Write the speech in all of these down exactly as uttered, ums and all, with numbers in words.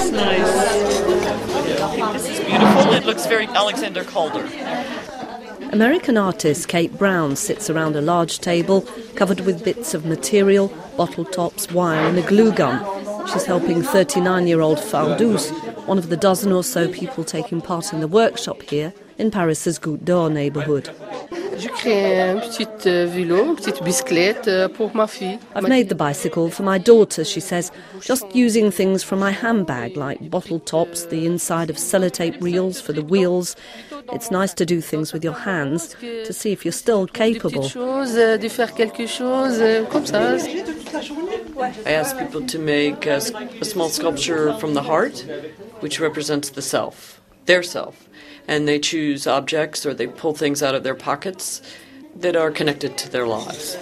That's nice. I think this is beautiful. It looks very Alexander Calder. American artist Kate Brown sits around a large table covered with bits of material, bottle tops, wire and a glue gun. She's helping thirty-nine-year-old Fardouz, one of the dozen or so people taking part in the workshop here in Paris's Goutte d'Or neighbourhood. I've made the bicycle for my daughter, she says, just using things from my handbag like bottle tops, the inside of sellotape reels for the wheels. It's nice to do things with your hands to see if you're still capable. I ask people to make a, a small sculpture from the heart, which represents the self, their self. And they choose objects or they pull things out of their pockets that are connected to their lives.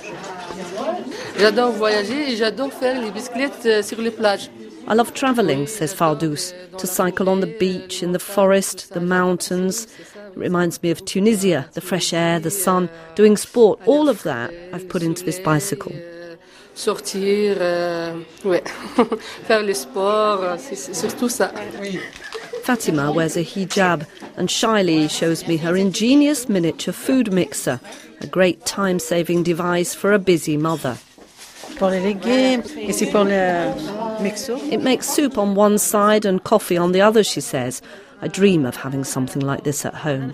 I love travelling, says Fardouz, to cycle on the beach, in the forest, the mountains. It reminds me of Tunisia, the fresh air, the sun, doing sport. All of that I've put into this bicycle. Sortir, euh, ouais. Faire le sport, c'est surtout ça. Fatima wears a hijab and shyly shows me her ingenious miniature food mixer, a great time-saving device for a busy mother. It makes soup on one side and coffee on the other, she says. I dream of having something like this at home.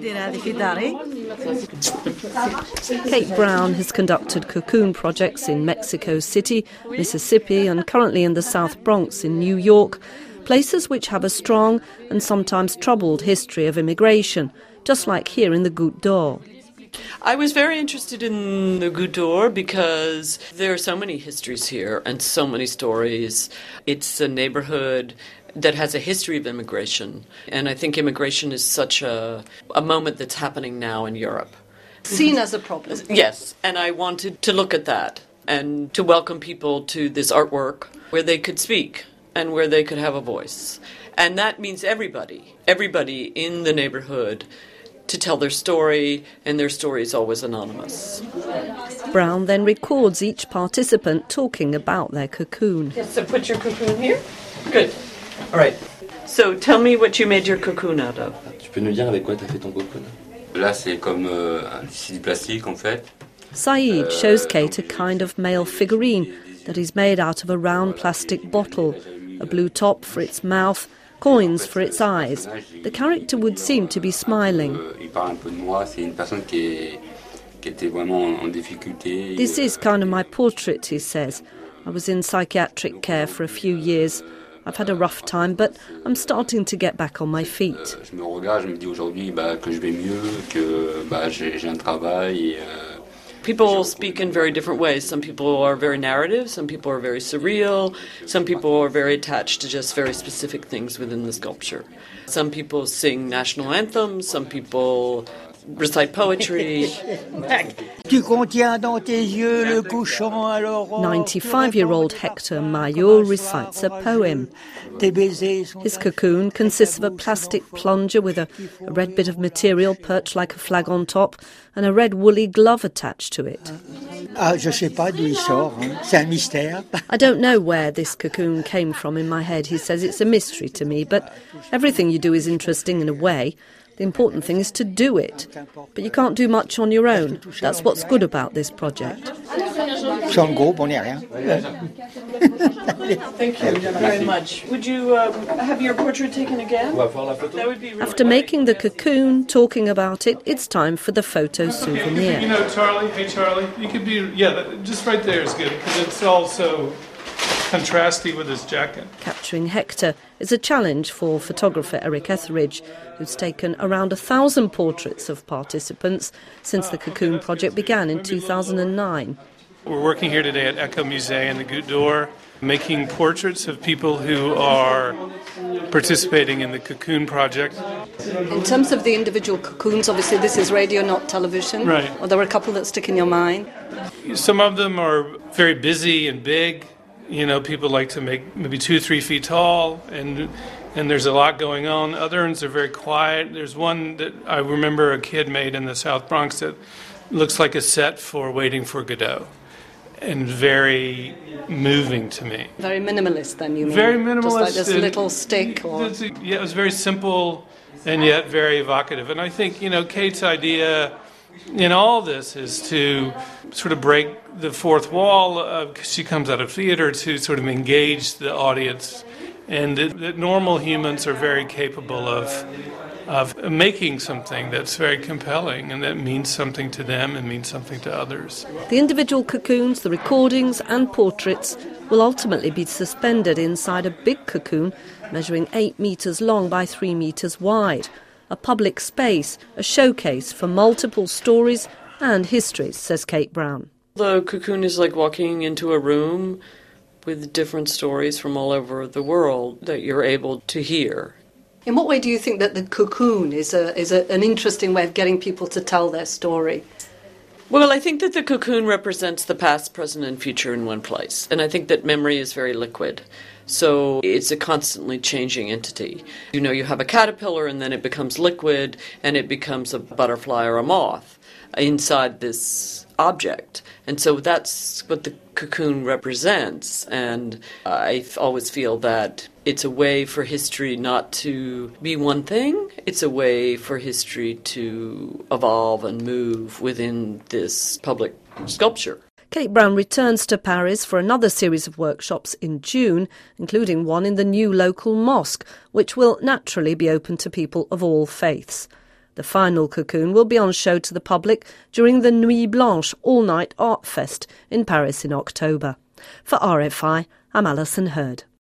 Kate Brown has conducted cocoon projects in Mexico City, Mississippi, and currently in the South Bronx in New York, places which have a strong and sometimes troubled history of immigration, just like here in the Goutte d'Or. I was very interested in the Goutte d'Or because there are so many histories here and so many stories. It's a neighborhood that has a history of immigration, and I think immigration is such a, a moment that's happening now in Europe. Seen as a problem. Yes, and I wanted to look at that and to welcome people to this artwork where they could speak and where they could have a voice. And that means everybody, everybody in the neighborhood to tell their story, and their story is always anonymous. Brown then records each participant talking about their cocoon. Yes, so put your cocoon here. Good. All right. So tell me what you made your cocoon out of. Tu peux nous dire avec quoi tu as fait ton cocoon? Là, c'est comme euh, c'est du plastique en fait. Saeed shows Kate a kind of male figurine that is made out of a round plastic bottle, a blue top for its mouth, coins for its eyes. The character would seem to be smiling. This is kind of my portrait, he says. I was in psychiatric care for a few years. I've had a rough time, but I'm starting to get back on my feet. People speak in very different ways. Some people are very narrative, some people are very surreal, some people are very attached to just very specific things within the sculpture. Some people sing national anthems, some people recite poetry. ninety-five-year-old Hector Maillot recites a poem. His cocoon consists of a plastic plunger with a, a red bit of material perched like a flag on top and a red woolly glove attached to it. I don't know where this cocoon came from in my head. He says it's a mystery to me, but everything you do is interesting in a way. The important thing is to do it. But you can't do much on your own. That's what's good about this project. Thank you very much. Would you um, have your portrait taken again? That would be really After making the cocoon, talking about it, it's time for the photo souvenir. Okay, you know, Charlie, hey Charlie, you could be, yeah, just right there is good, because it's also contrasty with his jacket. Capturing Hector is a challenge for photographer Eric Etheridge, who's taken around a thousand portraits of participants since the Cocoon project began in two thousand nine. We're working here today at Echo Musée in the Goutte d'Or, making portraits of people who are participating in the Cocoon project. In terms of the individual cocoons, obviously this is radio, not television. Right. Are there a couple that stick in your mind? Some of them are very busy and big. You know, people like to make maybe two, three feet tall, and and there's a lot going on. Other ones are very quiet. There's one that I remember a kid made in the South Bronx that looks like a set for Waiting for Godot. and very moving to me. Very minimalist, then, you mean? Very minimalist. Just like this and- little stick? Or... Yeah, it was very simple and yet very evocative. And I think, you know, Kate's idea in all this is to sort of break the fourth wall, because she comes out of theater, to sort of engage the audience, and that, that normal humans are very capable of of making something that's very compelling and that means something to them and means something to others. The individual cocoons, the recordings and portraits will ultimately be suspended inside a big cocoon measuring eight metres long by three metres wide. A public space, a showcase for multiple stories and histories, says Kate Brown. The cocoon is like walking into a room with different stories from all over the world that you're able to hear. In what way do you think that the cocoon is a, is a, an interesting way of getting people to tell their story? Well, I think that the cocoon represents the past, present, and future in one place. And I think that memory is very liquid. So it's a constantly changing entity. You know, you have a caterpillar and then it becomes liquid and it becomes a butterfly or a moth inside this object. And so that's what the cocoon represents. And I always feel that it's a way for history not to be one thing. It's a way for history to evolve and move within this public sculpture. Kate Brown returns to Paris for another series of workshops in June, including one in the new local mosque, which will naturally be open to people of all faiths. The final cocoon will be on show to the public during the Nuit Blanche all-night art fest in Paris in October. For R F I, I'm Alison Hurd.